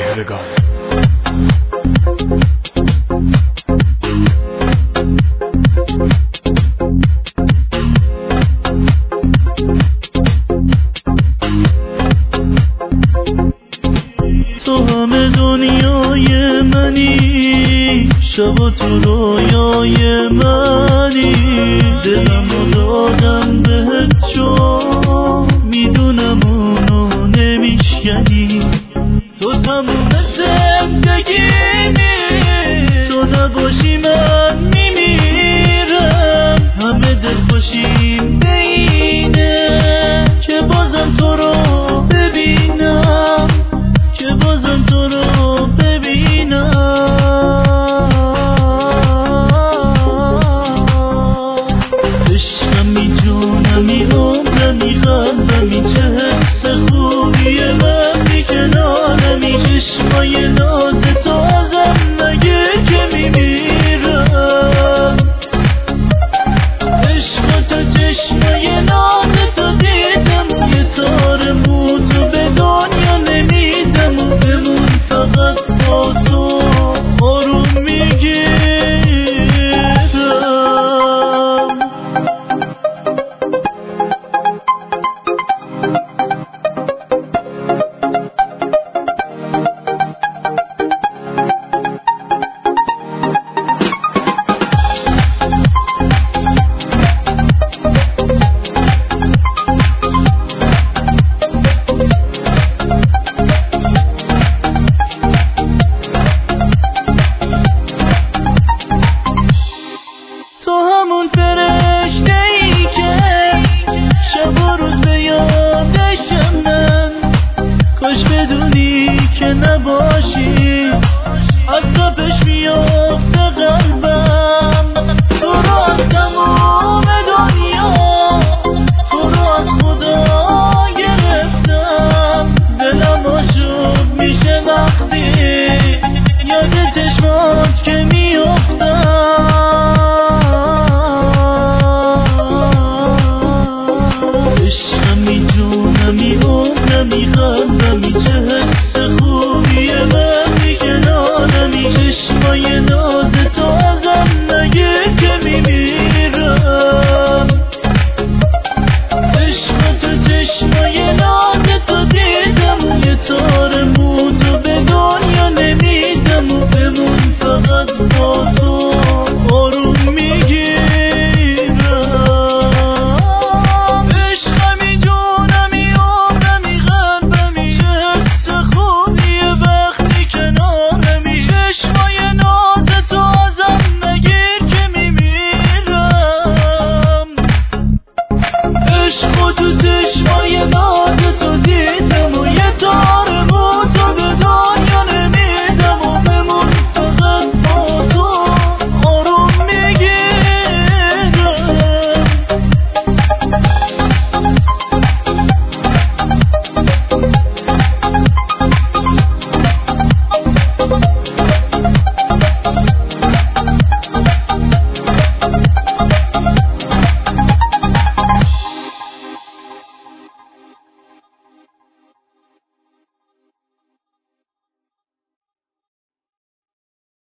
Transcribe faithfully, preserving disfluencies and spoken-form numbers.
مهرگان. تو همه دنیای منی، شب و تو رویای منی، دلمو دادم بهت چون میدونم اونو نمیشکنی. تو تموم زندگیمی، تو نباشی من میمیرم. همه دل خوشیم به اینه که بازم تو رو ببینم، که بازم تو رو ببینم. عشقمی جونمی عمرمی قلبمی، چه حس خوبیه وقتی کنارمی. چشمای ناز تازم مگه که میمیرم. عشقت چشمای ناز تو دیدم، یه تار موتو به دنیا نمیدم. و بمون فقط با تو آروم میگیرم. تو همون فرشته ای که شب و روز به یادشم من. کاش بدونی که نباشی